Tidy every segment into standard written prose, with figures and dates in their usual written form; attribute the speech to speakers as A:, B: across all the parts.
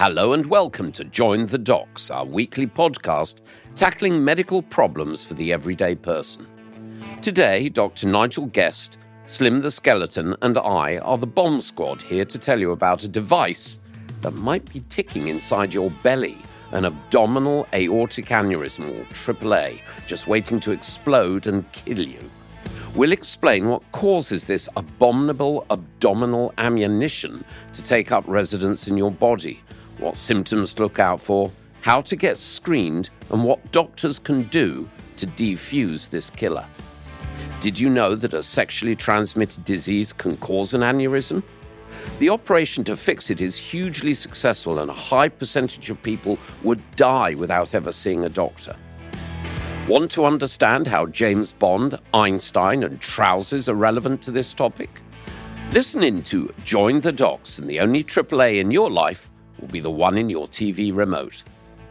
A: Hello and welcome to Join the Docs, our weekly podcast tackling medical problems for the everyday person. Today, Dr. Nigel Guest, Slim the Skeleton, and I are the bomb squad here to tell you about a device that might be ticking inside your belly, an abdominal aortic aneurysm, or AAA, just waiting to explode and kill you. We'll explain what causes this abominable abdominal ammunition to take up residence in your body, what symptoms to look out for, how to get screened, and what doctors can do to defuse this killer. Did you know that a sexually transmitted disease can cause an aneurysm? The operation to fix it is hugely successful, and a high percentage of people would die without ever seeing a doctor. Want to understand how James Bond, Einstein, and trousers are relevant to this topic? Listen in to Join the Docs, and the only AAA in your life will be the one in your TV remote.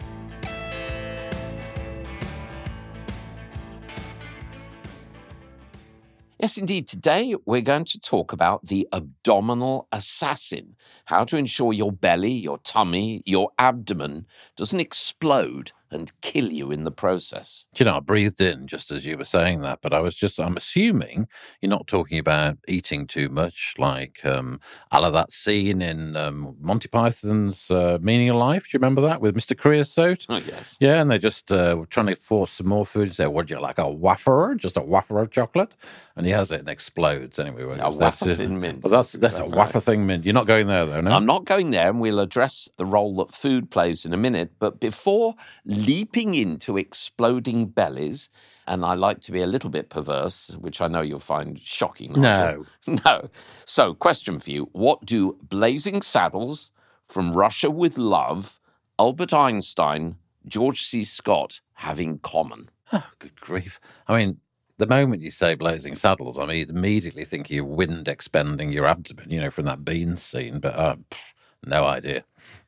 A: Yes, indeed. Today, we're going to talk about the abdominal assassin, how to ensure your belly, your tummy, your abdomen doesn't explode and kill you in the process.
B: You know, I breathed in just as you were saying that, but I'm assuming you're not talking about eating too much, like a la that scene in Monty Python's Meaning of Life. Do you remember that with Mr. Creosote?
A: Oh, yes.
B: Yeah, and they're just trying to force some more food. Say, would you like a wafer? Just a wafer of chocolate? And he has it and explodes anyway.
A: A wafer thin mint.
B: Well, that's a wafer thing mint. You're not going there, though, no?
A: I'm not going there, and we'll address the role that food plays in a minute. But before leaping into exploding bellies, and I like to be a little bit perverse, which I know you'll find shocking.
B: No.
A: No. So, question for you. What do Blazing Saddles, From Russia with Love, Albert Einstein, George C. Scott have in common?
B: Oh, good grief. I mean, the moment you say Blazing Saddles, I mean, immediately think of wind expending your abdomen, you know, from that Beans scene, but no idea.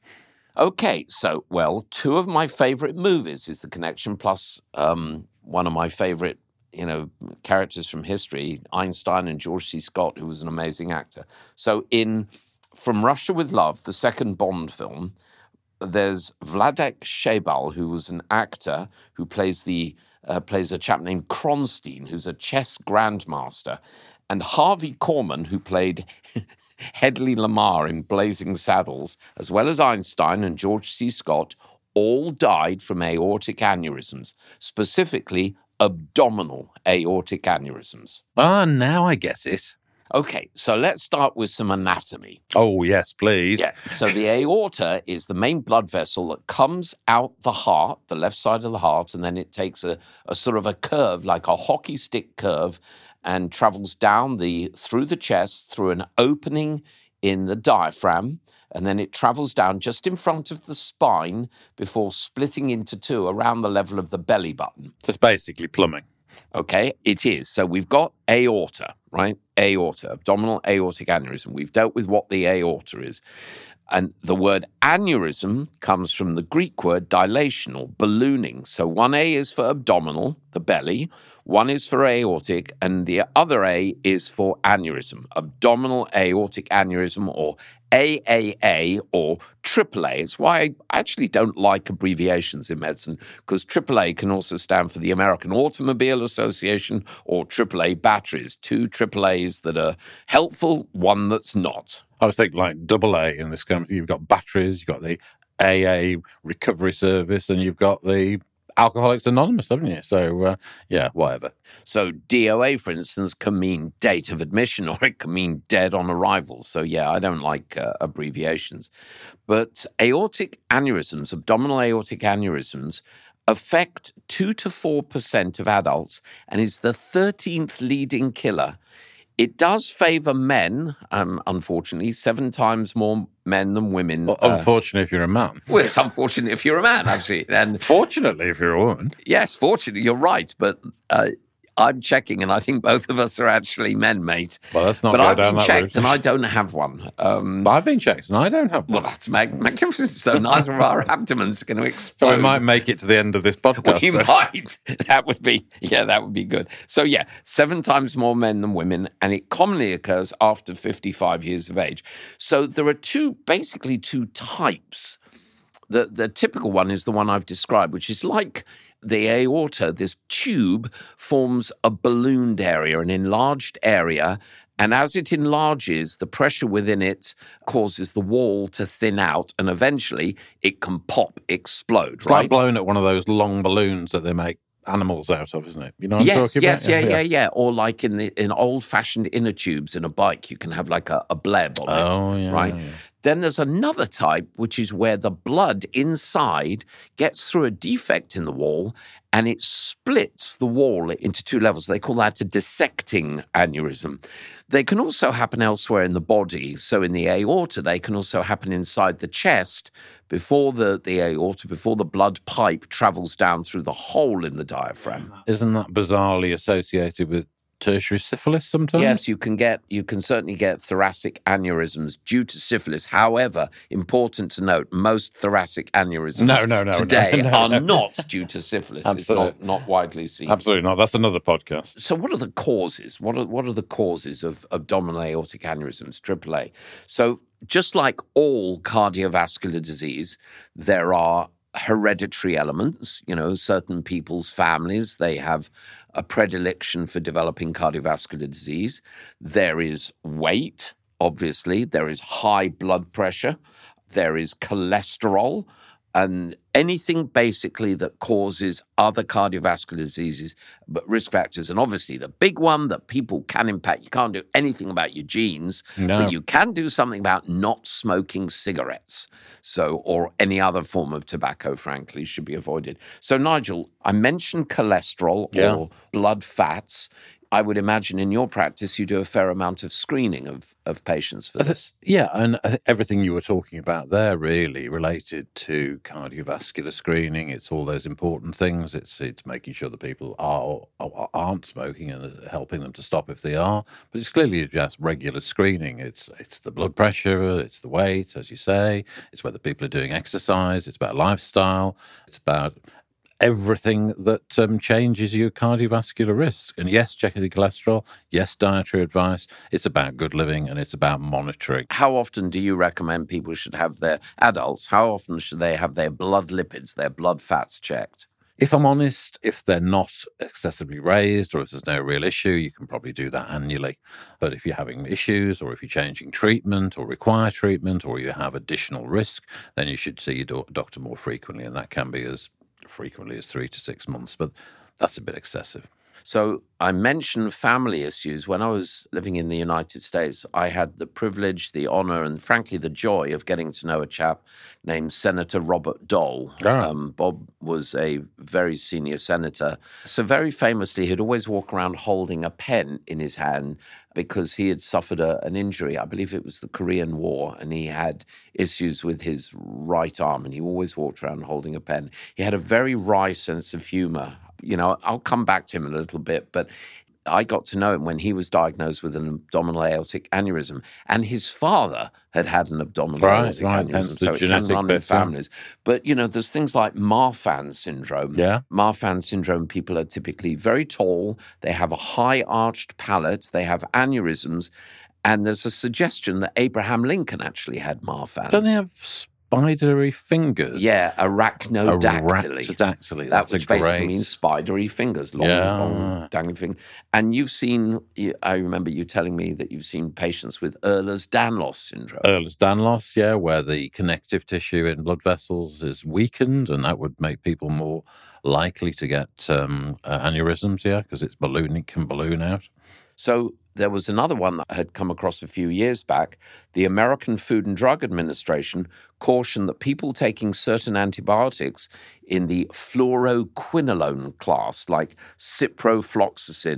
A: Okay, so, well, two of my favorite movies is The Connection, plus one of my favorite, characters from history, Einstein and George C. Scott, who was an amazing actor. So in From Russia with Love, the second Bond film, there's Vladek Sheybal, who was an actor who plays a chap named Kronstein, who's a chess grandmaster, and Harvey Korman, who played Hedley Lamarr in Blazing Saddles, as well as Einstein and George C. Scott, all died from aortic aneurysms, specifically abdominal aortic aneurysms.
B: Ah, now I get it.
A: Okay, so let's start with some anatomy.
B: Oh, yes, please.
A: Yeah, so the aorta is the main blood vessel that comes out the heart, the left side of the heart, and then it takes a sort of a curve, like a hockey stick curve, and travels down through the chest, through an opening in the diaphragm, and then it travels down just in front of the spine before splitting into two around the level of the belly button.
B: So it's basically plumbing.
A: Okay, it is. So we've got aorta, right? Aorta, abdominal aortic aneurysm. We've dealt with what the aorta is. And the word aneurysm comes from the Greek word dilation or ballooning. So one A is for abdominal, the belly, one is for aortic, and the other A is for aneurysm, abdominal aortic aneurysm, or AAA or AAA. It's why I actually don't like abbreviations in medicine, because AAA can also stand for the American Automobile Association or AAA batteries, two AAAs that are helpful, one that's not.
B: I was thinking like AA in this country. You've got batteries, you've got the AA recovery service, and you've got the Alcoholics Anonymous, haven't you? So, yeah, whatever.
A: So DOA, for instance, can mean date of admission, or it can mean dead on arrival. So, yeah, I don't like abbreviations. But aortic aneurysms, abdominal aortic aneurysms, affect 2 to 4% of adults and is the 13th leading killer. It does favor men, unfortunately, 7 times more men than women.
B: Well, unfortunately, if you're a man.
A: Well, it's unfortunate if you're a man, actually. And
B: fortunately, if you're a woman.
A: Yes, fortunately, you're right. But I'm checking, and I think both of us are actually men, mate.
B: Well, let's not
A: but
B: go
A: I've
B: down
A: been
B: that
A: checked,
B: route.
A: and I don't have one.
B: I've been checked, and I don't have
A: Well,
B: one.
A: that's magnificent. So neither of our abdomens are going to explode.
B: So we might make it to the end of this podcast.
A: We might. That would be good. So 7 times more men than women, and it commonly occurs after 55 years of age. So there are basically two types. The typical one is the one I've described, which is like the aorta. This tube forms a ballooned area, an enlarged area. And as it enlarges, the pressure within it causes the wall to thin out, and eventually it can explode,
B: It's
A: right?
B: like blowing at one of those long balloons that they make animals out of, isn't it? You know what I'm talking about?
A: Yeah. Or like in old-fashioned inner tubes in a bike, you can have like a bleb on it.
B: Oh, yeah.
A: Right?
B: Yeah.
A: Then there's another type, which is where the blood inside gets through a defect in the wall and it splits the wall into 2 levels. They call that a dissecting aneurysm. They can also happen elsewhere in the body. So in the aorta, they can also happen inside the chest before the aorta, before the blood pipe travels down through the hole in the diaphragm.
B: Isn't that bizarrely associated with tertiary syphilis sometimes?
A: Yes, you can certainly get thoracic aneurysms due to syphilis. However, important to note, most thoracic aneurysms today are not due to syphilis.
B: Absolutely.
A: It's not widely seen.
B: Absolutely not. That's another podcast.
A: So what are the causes? What are the causes of abdominal aortic aneurysms, AAA? So just like all cardiovascular disease, there are hereditary elements. Certain people's families, they have a predilection for developing cardiovascular disease. There is weight, obviously. There is high blood pressure. There is cholesterol. And anything basically that causes other cardiovascular diseases, but risk factors. And obviously the big one that people can impact, you can't do anything about your genes, but you can do something about not smoking cigarettes. Or any other form of tobacco, frankly, should be avoided. So Nigel, I mentioned cholesterol or blood fats. I would imagine in your practice you do a fair amount of screening of patients for this.
B: Yeah, and everything you were talking about there really related to cardiovascular screening. It's all those important things. It's making sure that people aren't smoking and helping them to stop if they are. But it's clearly just regular screening. It's the blood pressure, it's the weight, as you say. It's whether people are doing exercise. It's about lifestyle. It's about everything that changes your cardiovascular risk. And yes, checking the cholesterol. Yes, dietary advice. It's about good living and it's about monitoring.
A: How often do you recommend people should have how often should they have their blood lipids, their blood fats checked?
B: If I'm honest, if they're not excessively raised or if there's no real issue, you can probably do that annually. But if you're having issues or if you're changing treatment or require treatment or you have additional risk, then you should see your doctor more frequently. And that can be as frequently as 3 to 6 months, but that's a bit excessive.
A: So I mentioned family issues. When I was living in the United States, I had the privilege, the honor, and frankly, the joy of getting to know a chap named Senator Robert Dole. Bob was a very senior senator. So very famously, he'd always walk around holding a pen in his hand because he had suffered an injury. I believe it was the Korean War, and he had issues with his right arm, and he always walked around holding a pen. He had a very wry sense of humor. I'll come back to him in a little bit, but I got to know him when he was diagnosed with an abdominal aortic aneurysm, and his father had an abdominal aortic aneurysm, so it can run in families. But, there's things like Marfan syndrome.
B: Yeah.
A: Marfan syndrome, people are typically very tall, they have a high arched palate, they have aneurysms, and there's a suggestion that Abraham Lincoln actually had Marfan.
B: Don't they have spidery fingers?
A: Yeah, arachnodactyly.
B: Arachnodactyly.
A: That which basically means spidery fingers, long dangling fingers. And I remember you telling me that you've seen patients with Ehlers-Danlos syndrome.
B: Ehlers-Danlos, yeah, where the connective tissue in blood vessels is weakened, and that would make people more likely to get aneurysms, because it can balloon out.
A: So there was another one that I had come across a few years back. The American Food and Drug Administration cautioned that people taking certain antibiotics in the fluoroquinolone class, like ciprofloxacin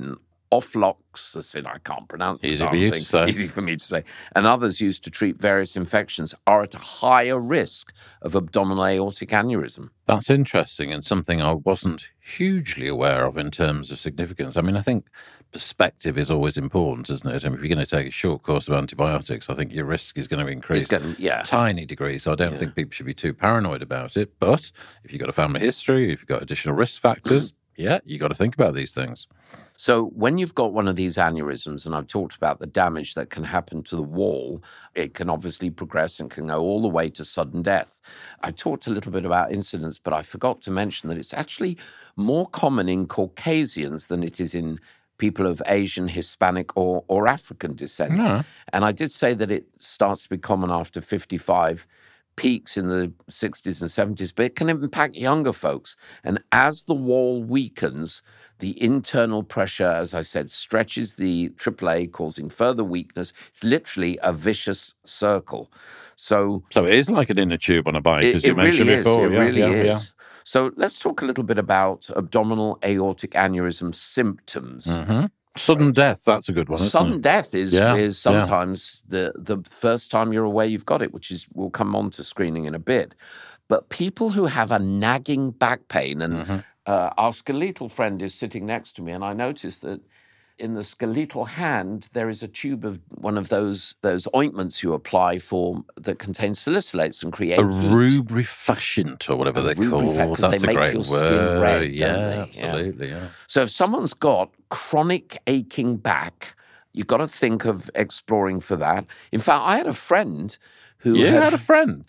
A: ofloxacin, I can't pronounce the
B: Easy
A: darn
B: for you
A: thing,
B: to say.
A: easy for me to say, and others used to treat various infections are at a higher risk of abdominal aortic aneurysm.
B: That's interesting and something I wasn't hugely aware of in terms of significance. I mean, I think perspective is always important, isn't it? I mean, if you're going to take a short course of antibiotics, I think your risk is going to increase
A: Yeah.
B: tiny degree. So I don't think people should be too paranoid about it. But if you've got a family history, if you've got additional risk factors, yeah, you got to think about these things.
A: So when you've got one of these aneurysms, and I've talked about the damage that can happen to the wall, it can obviously progress and can go all the way to sudden death. I talked a little bit about incidence, but I forgot to mention that it's actually more common in Caucasians than it is in people of Asian, Hispanic, or African descent.
B: Yeah.
A: And I did say that it starts to be common after 55, peaks in the 60s and 70s, but it can impact younger folks. And as the wall weakens, the internal pressure, as I said, stretches the AAA, causing further weakness. It's literally a vicious circle. So
B: it is like an inner tube on a bike, as you mentioned before.
A: It really is. So let's talk a little bit about abdominal aortic aneurysm symptoms.
B: Mm-hmm. Sudden death, that's a good one.
A: Sudden death is sometimes the first time you're aware you've got it, which is, we'll come on to screening in a bit. But people who have a nagging back pain, and our skeletal friend is sitting next to me, and I noticed that in the skeletal hand, there is a tube of one of those ointments you apply for that contains salicylates and create
B: a
A: heat.
B: Rubrifacient or whatever they're called.
A: That's
B: a great
A: your
B: word.
A: Skin red,
B: Yeah,
A: don't they?
B: absolutely. Yeah.
A: So if someone's got chronic aching back, you've got to think of exploring for that. In fact, I had a friend who
B: had a friend.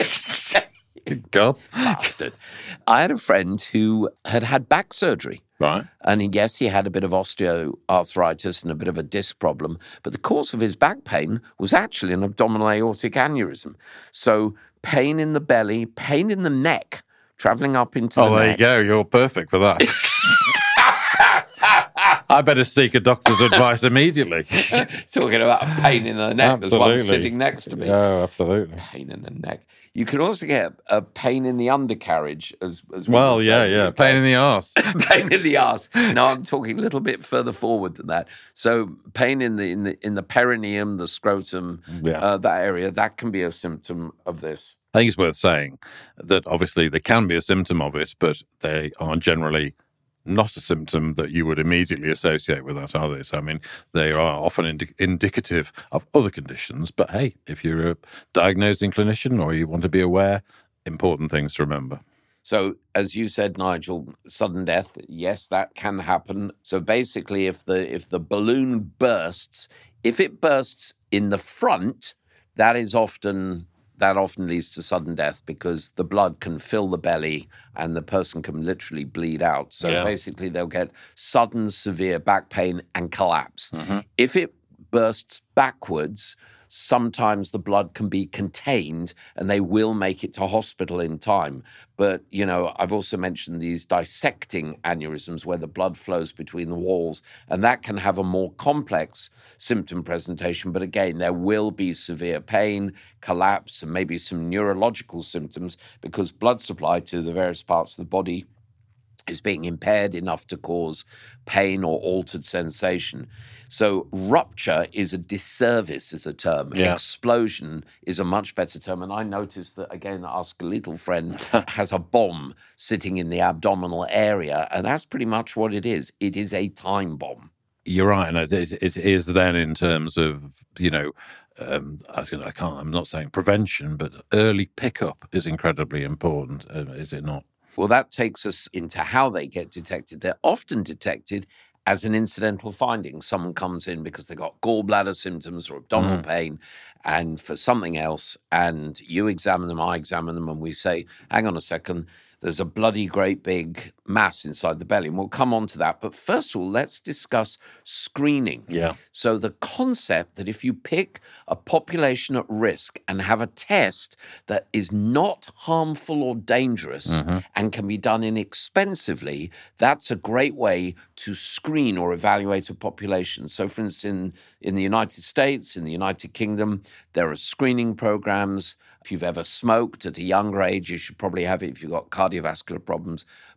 B: God.
A: Bastard. I had a friend who had back surgery.
B: Right.
A: And yes, he had a bit of osteoarthritis and a bit of a disc problem, but the cause of his back pain was actually an abdominal aortic aneurysm. So pain in the belly, pain in the neck, traveling up into the neck.
B: Oh, there you go. You're perfect for that. I better seek a doctor's advice immediately.
A: Talking about a pain in the neck. There's one sitting next to me.
B: Oh, absolutely.
A: Pain in the neck. You can also get a pain in the undercarriage as
B: well. Yeah. Pain in the arse.
A: Pain in the arse. No, I'm talking a little bit further forward than that. So pain in the perineum, the scrotum, that area, that can be a symptom of this.
B: I think it's worth saying that obviously there can be a symptom of it, but they are generally not a symptom that you would immediately associate with that, are they? So, I mean, they are often indicative of other conditions. But hey, if you're a diagnosing clinician or you want to be aware, important things to remember.
A: So, as you said, Nigel, sudden death, yes, that can happen. So basically, if the balloon bursts, if it bursts in the front, that often leads to sudden death because the blood can fill the belly and the person can literally bleed out. So basically they'll get sudden severe back pain and collapse. Mm-hmm. If it bursts backwards, sometimes the blood can be contained and they will make it to hospital in time. But, I've also mentioned these dissecting aneurysms where the blood flows between the walls, and that can have a more complex symptom presentation. But again, there will be severe pain, collapse, and maybe some neurological symptoms because blood supply to the various parts of the body is being impaired enough to cause pain or altered sensation. So rupture is a disservice as a term. Yeah. Explosion is a much better term. And I noticed that, again, our skeletal friend has a bomb sitting in the abdominal area. And that's pretty much what it is. It is a time bomb.
B: You're right. And it is then in terms of, I'm not saying prevention, but early pickup is incredibly important, is it not?
A: Well, that takes us into how they get detected. They're often detected as an incidental finding. Someone comes in because they got gallbladder symptoms or abdominal pain and for something else, and you examine them, I examine them, and we say, hang on a second, there's a bloody great big mass inside the belly. And we'll come on to that. But first of all, let's discuss screening.
B: Yeah.
A: So the concept that if you pick a population at risk and have a test that is not harmful or dangerous and can be done inexpensively, that's a great way to screen or evaluate a population. So for instance, in the United States, in the United Kingdom, there are screening programs. If you've ever smoked at a younger age, you should probably have it if you've got cardiovascular problems. But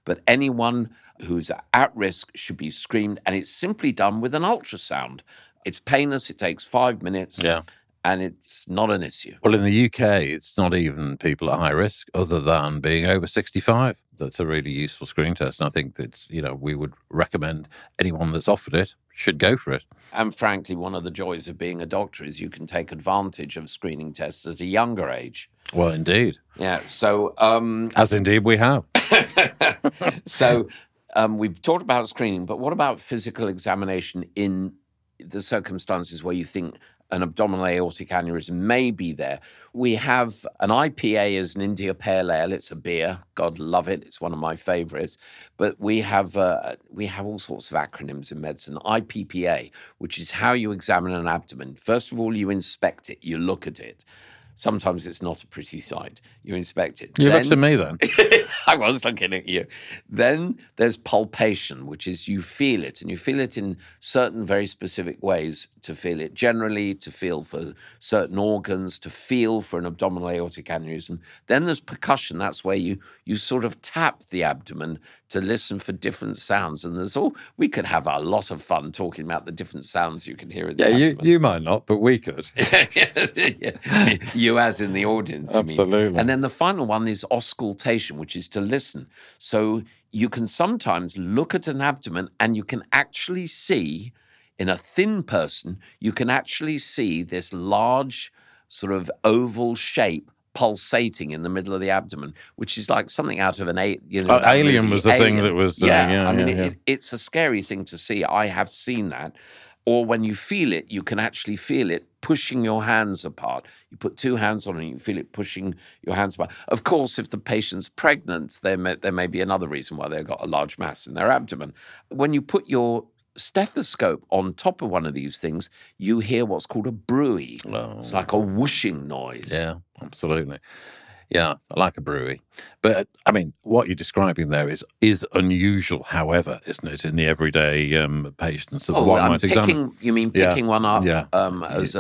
A: anyone who's at risk should be screened, and it's simply done with an ultrasound. It's painless. It takes 5 minutes.
B: Yeah.
A: And it's not an issue.
B: Well, in the UK, it's not even people at high risk other than being over 65. That's a really useful screening test. And I think that, we would recommend anyone that's offered it should go for it.
A: And frankly, one of the joys of being a doctor is you can take advantage of screening tests at a younger age.
B: Well, indeed.
A: Yeah. So,
B: as indeed we have.
A: So we've talked about screening, but what about physical examination in the circumstances where you think an abdominal aortic aneurysm may be there? We have an IPA as an India Pale Ale. It's a beer. God love it. It's one of my favorites. But we have all sorts of acronyms in medicine. IPPA, which is how you examine an abdomen. First of all, you inspect it. You look at it. Sometimes it's not a pretty sight. You inspect it.
B: You looked at me then.
A: I was looking at you. Then there's palpation, which is you feel it, and you feel it in certain very specific ways to feel it. Generally, to feel for certain organs, to feel for an abdominal aortic aneurysm. Then there's percussion. That's where you sort of tap the abdomen to listen for different sounds. And we could have a lot of fun talking about the different sounds you can hear in the abdomen.
B: You might not, but we could.
A: You as in the audience.
B: Absolutely.
A: And then the final one is auscultation, which is to listen. So you can sometimes look at an abdomen and you can actually see, in a thin person, you can actually see this large sort of oval shape pulsating in the middle of the abdomen, which is like something out of an
B: Alien was the thing that was...
A: it's a scary thing to see. I have seen that. Or when you feel it, you can actually feel it pushing your hands apart. You put two hands on it, and you feel it pushing your hands apart. Of course, if the patient's pregnant, there may be another reason why they've got a large mass in their abdomen. When you put your stethoscope on top of one of these things, you hear what's called a bruit.
B: Oh.
A: It's like a whooshing noise.
B: Yeah, absolutely. Yeah, I like a brewery. But, I mean, what you're describing there is unusual, however, isn't it, in the everyday patients that one might examine.
A: You mean picking one up as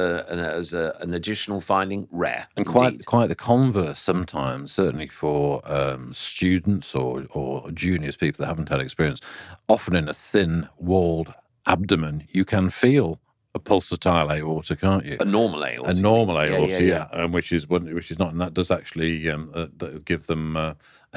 A: an additional finding? Rare.
B: And quite the converse sometimes, certainly for students or juniors, people that haven't had experience. Often in a thin-walled abdomen, you can feel a pulsatile aorta, can't you?
A: A normal aorta.
B: A normal aorta, yeah. Which is not, and that does actually give them,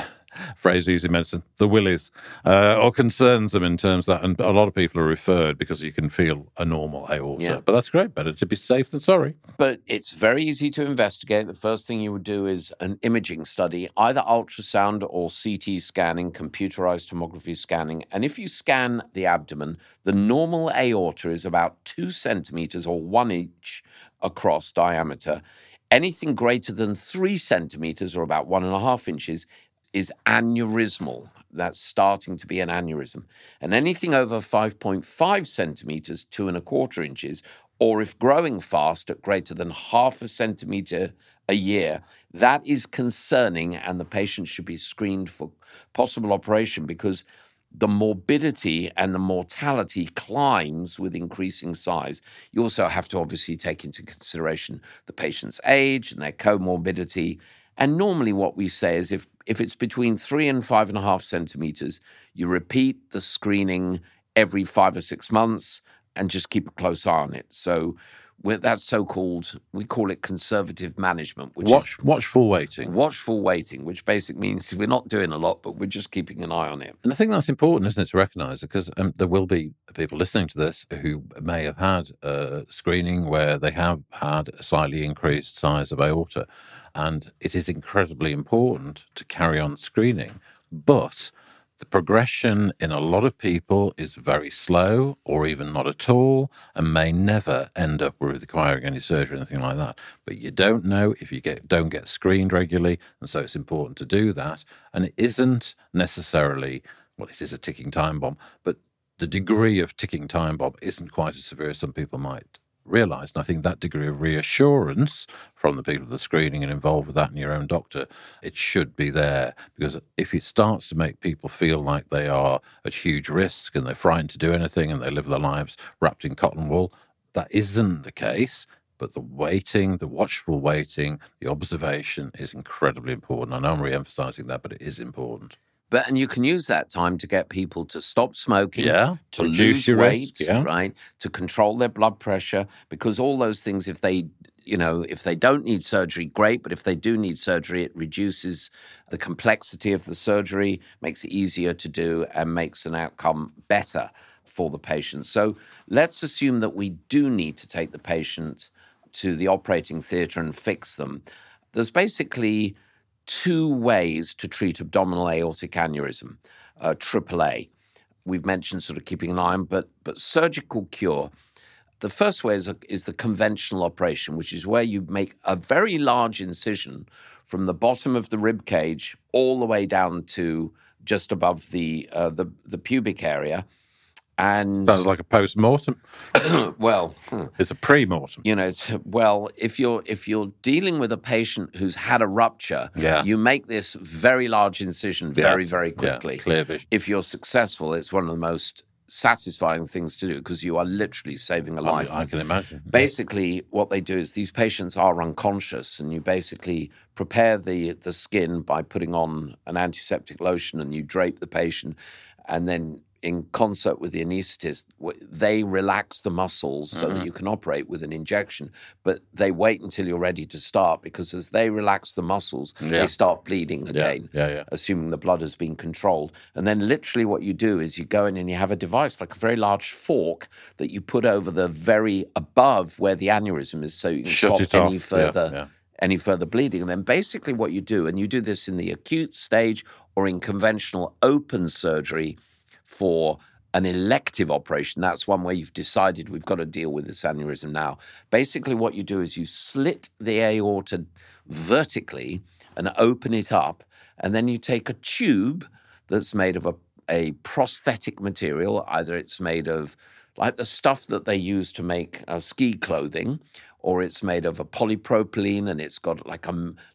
B: phrase used in medicine, the willies, or concerns them in terms of that. And a lot of people are referred because you can feel a normal aorta. Yeah. But that's great. Better to be safe than sorry.
A: But it's very easy to investigate. The first thing you would do is an imaging study, either ultrasound or CT scanning, computerized tomography scanning. And if you scan the abdomen, the normal aorta is about 2 centimeters or 1 inch across diameter. Anything greater than 3 centimeters or about 1.5 inches is aneurysmal. That's starting to be an aneurysm. And anything over 5.5 centimeters, 2.25 inches, or if growing fast at greater than 0.5 centimeter a year, that is concerning, and the patient should be screened for possible operation because the morbidity and the mortality climbs with increasing size. You also have to obviously take into consideration the patient's age and their comorbidity. And normally what we say is if it's between 3 and 5.5 centimeters, you repeat the screening every 5 or 6 months and just keep a close eye on it. So that's so-called, we call it conservative management. Which is
B: watchful waiting.
A: Watchful waiting, which basically means we're not doing a lot, but we're just keeping an eye on it.
B: And I think that's important, isn't it, to recognise, because there will be people listening to this who may have had screening where they have had a slightly increased size of aorta. And it is incredibly important to carry on screening. But the progression in a lot of people is very slow or even not at all and may never end up with requiring any surgery or anything like that. But you don't know if you don't get screened regularly, and so it's important to do that. And it isn't necessarily, well, it is a ticking time bomb, but the degree of ticking time bomb isn't quite as severe as some people might realise. And I think that degree of reassurance from the people that are screening and involved with that and your own doctor, it should be there. Because if it starts to make people feel like they are at huge risk and they're frightened to do anything and they live their lives wrapped in cotton wool, that isn't the case. But the waiting, the watchful waiting, the observation is incredibly important. I know I'm re-emphasising that, but it is important.
A: And you can use that time to get people to stop smoking,
B: Yeah.
A: to
B: Reduce
A: lose
B: your
A: weight,
B: risk, yeah.
A: right? To control their blood pressure, because all those things, if they don't need surgery, great. But if they do need surgery, it reduces the complexity of the surgery, makes it easier to do, and makes an outcome better for the patient. So let's assume that we do need to take the patient to the operating theatre and fix them. There's basically two ways to treat abdominal aortic aneurysm, AAA. We've mentioned sort of keeping an eye on, but surgical cure. The first way is the conventional operation, which is where you make a very large incision from the bottom of the rib cage all the way down to just above the pubic area. And
B: Sounds like a post-mortem.
A: well,
B: It's a pre-mortem.
A: If you're dealing with a patient who's had a rupture,
B: Yeah.
A: you make this very large incision very, very quickly.
B: Yeah, clear vision.
A: If you're successful, it's one of the most satisfying things to do because you are literally saving a life.
B: I can imagine.
A: Basically, what they do is these patients are unconscious, and you basically prepare the skin by putting on an antiseptic lotion, and you drape the patient, and then in concert with the anaesthetist, they relax the muscles so that you can operate with an injection. But they wait until you're ready to start, because as they relax the muscles, they start bleeding again, assuming the blood has been controlled. And then literally what you do is you go in and you have a device like a very large fork that you put over the very above where the aneurysm is, so you can
B: Shut
A: stop
B: it
A: any further bleeding. And then basically what you do, and you do this in the acute stage or in conventional open surgery for an elective operation, that's one where you've decided we've got to deal with this aneurysm now. Basically what you do is you slit the aorta vertically and open it up, and then you take a tube that's made of a prosthetic material. Either it's made of like the stuff that they use to make ski clothing, or it's made of a polypropylene and it's got like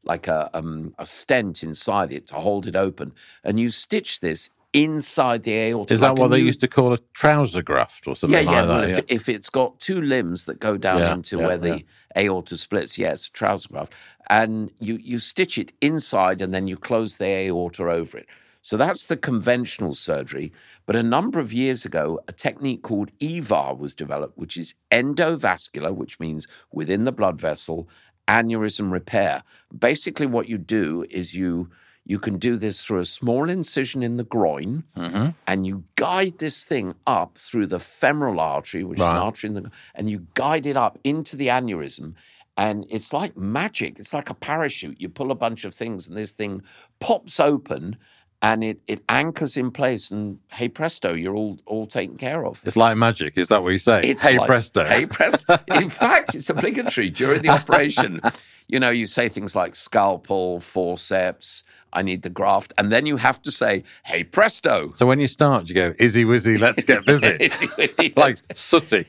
A: a stent inside it to hold it open. And you stitch this inside the aorta.
B: Is that what they used to call a trouser graft or something like that?
A: Well, if it's got two limbs that go down into where the aorta splits, it's a trouser graft. And you stitch it inside and then you close the aorta over it. So that's the conventional surgery. But a number of years ago, a technique called EVAR was developed, which is endovascular, which means within the blood vessel, aneurysm repair. Basically what you do is you can do this through a small incision in the groin, and you guide this thing up through the femoral artery, which is an artery and you guide it up into the aneurysm. And it's like magic. It's like a parachute. You pull a bunch of things and this thing pops open and it anchors in place, and hey presto, you're all taken care of.
B: It's like magic. Is that what you say?
A: It's
B: hey
A: like,
B: presto.
A: Hey presto. In fact, it's obligatory during the operation. You say things like scalpel, forceps, I need the graft, and then you have to say, hey presto.
B: So when you start, you go, izzy wizzy, let's get busy. Like Sooty.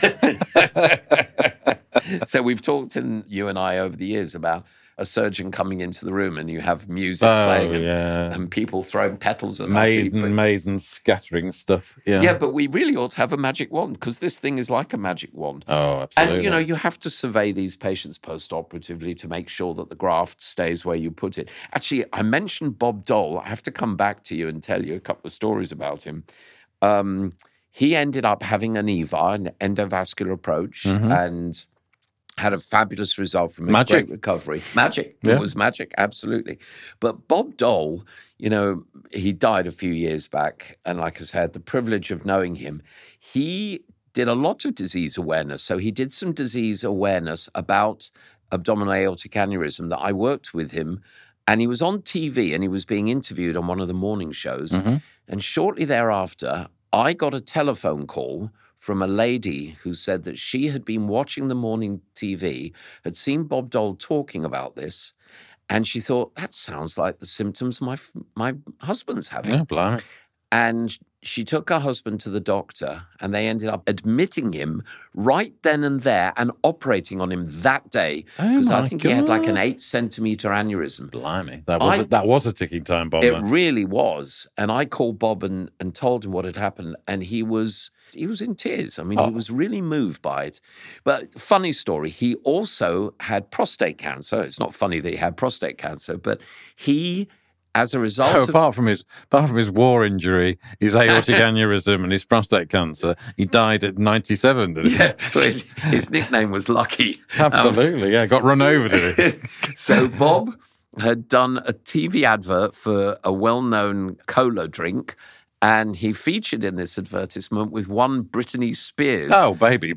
A: So we've talked, you and I, over the years about a surgeon coming into the room and you have music playing and people throwing petals at
B: maidens scattering stuff.
A: Yeah, but we really ought to have a magic wand, because this thing is like a magic wand.
B: Oh, absolutely.
A: And, you have to survey these patients post-operatively to make sure that the graft stays where you put it. Actually, I mentioned Bob Dole. I have to come back to you and tell you a couple of stories about him. He ended up having an EVAR, an endovascular approach, and had a fabulous result from a great recovery. Magic. It was magic, absolutely. But Bob Dole, he died a few years back. And like I said, the privilege of knowing him, he did a lot of disease awareness. So he did some disease awareness about abdominal aortic aneurysm that I worked with him. And he was on TV and he was being interviewed on one of the morning shows. And shortly thereafter, I got a telephone call from a lady who said that she had been watching the morning TV, had seen Bob Dole talking about this, and she thought, that sounds like the symptoms my husband's having.
B: Yeah, blimey.
A: And she took her husband to the doctor, and they ended up admitting him right then and there and operating on him that day, because I think he had like an 8-centimeter aneurysm.
B: Blimey. That was a ticking time bomb.
A: It really was. And I called Bob and told him what had happened, and he was in tears. I mean, he was really moved by it. But funny story, he also had prostate cancer. It's not funny that he had prostate cancer, but he as a result
B: So
A: of...
B: apart from his war injury, his aortic aneurysm, and his prostate cancer, he died at 97. Didn't he?
A: Yeah, so his nickname was Lucky.
B: Absolutely, yeah. Got run over, did he?
A: So Bob had done a TV advert for a well-known cola drink, and he featured in this advertisement with one Britney Spears.
B: Oh, baby.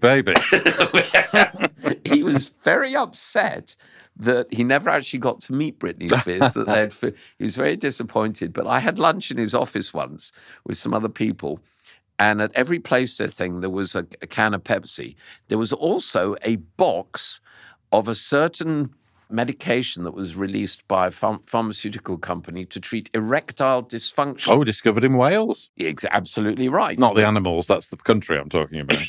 A: He was very upset that he never actually got to meet Britney Spears. He was very disappointed. But I had lunch in his office once with some other people, and at every place thing there was a can of Pepsi. There was also a box of a certain medication that was released by a pharmaceutical company to treat erectile dysfunction.
B: Oh, discovered in Wales?
A: Absolutely right.
B: Not the animals, that's the country I'm talking about.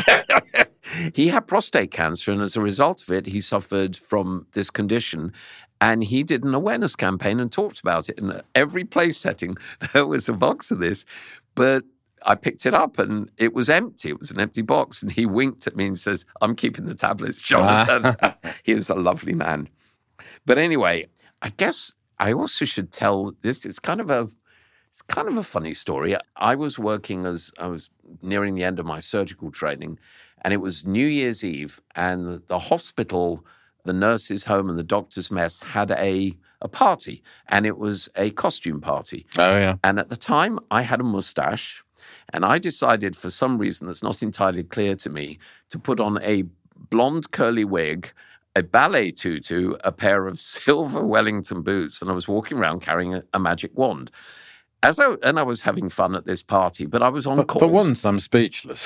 A: He had prostate cancer, and as a result of it, he suffered from this condition. And he did an awareness campaign and talked about it. In every place setting, there was a box of this. But I picked it up and it was empty. It was an empty box. And he winked at me and says, "I'm keeping the tablets, Jonathan." He was a lovely man. But anyway, I guess I also should tell this. It's kind of a funny story. I was nearing the end of my surgical training, and it was New Year's Eve, and the hospital, the nurses' home and the doctor's mess had a party, and it was a costume party.
B: Oh, yeah.
A: And at the time, I had a mustache, and I decided, for some reason that's not entirely clear to me, to put on a blonde curly wig, a ballet tutu, a pair of silver Wellington boots, and I was walking around carrying a magic wand. And I was having fun at this party, but I was on call.
B: For once, I'm speechless.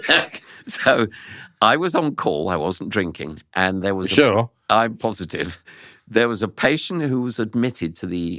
A: So I was on call. I wasn't drinking. And there was...
B: Sure.
A: I'm positive. There was a patient who was admitted to the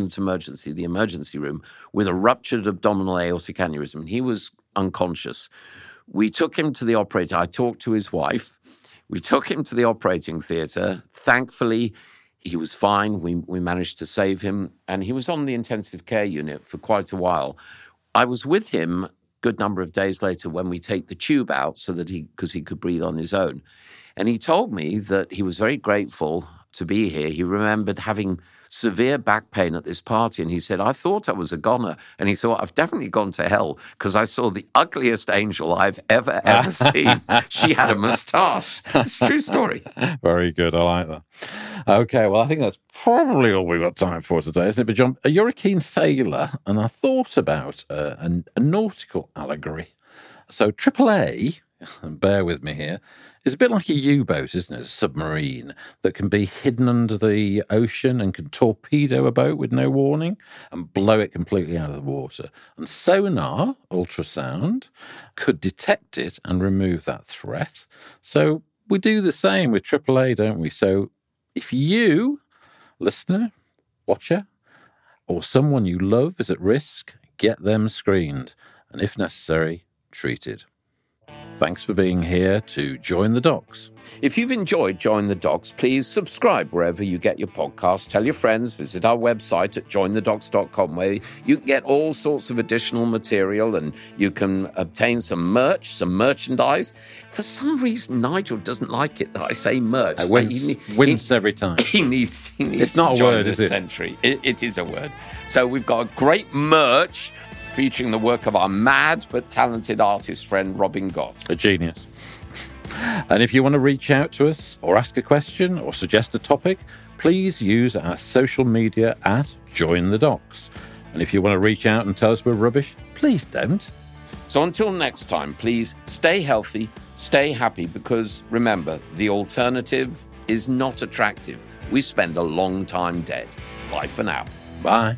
A: the emergency room, with a ruptured abdominal aortic aneurysm. He was unconscious. We took him to the operator. I talked to his wife. We took him to the operating theatre. Thankfully, he was fine. We managed to save him, and he was on the intensive care unit for quite a while. I was with him a good number of days later when we take the tube out because he could breathe on his own. And he told me that he was very grateful to be here. He remembered having severe back pain at this party, and he said, "I thought I was a goner." And he thought, "I've definitely gone to hell because I saw the ugliest angel I've ever seen. She had a moustache." It's a true story.
B: Very good. I like that. Okay, well, I think that's probably all we've got time for today, isn't it? But John, you're a keen sailor, and I thought about a nautical allegory. So AAA, and bear with me here, is a bit like a U-boat, isn't it? A submarine that can be hidden under the ocean and can torpedo a boat with no warning and blow it completely out of the water. And sonar, ultrasound, could detect it and remove that threat. So we do the same with AAA, don't we? So if you, listener, watcher, or someone you love is at risk, get them screened and, if necessary, treated. Thanks for being here to Join the Docs.
A: If you've enjoyed Join the Docs, please subscribe wherever you get your podcasts. Tell your friends, visit our website at jointhedocs.com, where you can get all sorts of additional material and you can obtain some merch, some merchandise. For some reason, Nigel doesn't like it that I say merch.
B: I wince every time.
A: He needs
B: it's not
A: to
B: a word, is it?
A: Century. It is a word. So we've got great merch featuring the work of our mad but talented artist friend, Robin Gott.
B: A genius. And if you want to reach out to us or ask a question or suggest a topic, please use our social media at Join the Docs. And if you want to reach out and tell us we're rubbish, please don't.
A: So until next time, please stay healthy, stay happy, because remember, the alternative is not attractive. We spend a long time dead. Bye for now.
B: Bye.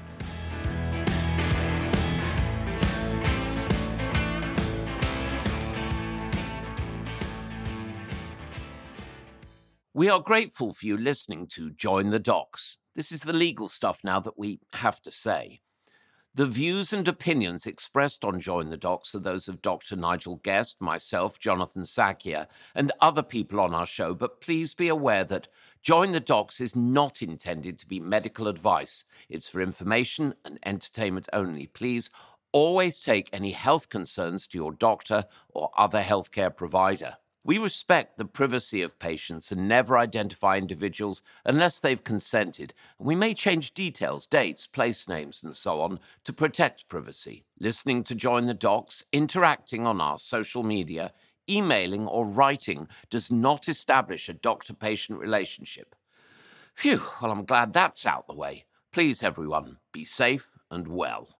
A: We are grateful for you listening to Join the Docs. This is the legal stuff now that we have to say. The views and opinions expressed on Join the Docs are those of Dr. Nigel Guest, myself, Jonathan Sackia, and other people on our show, but please be aware that Join the Docs is not intended to be medical advice. It's for information and entertainment only. Please always take any health concerns to your doctor or other healthcare provider. We respect the privacy of patients and never identify individuals unless they've consented, and we may change details, dates, place names, and so on to protect privacy. Listening to Join the Docs, interacting on our social media, emailing, or writing does not establish a doctor-patient relationship. Phew, well, I'm glad that's out the way. Please, everyone, be safe and well.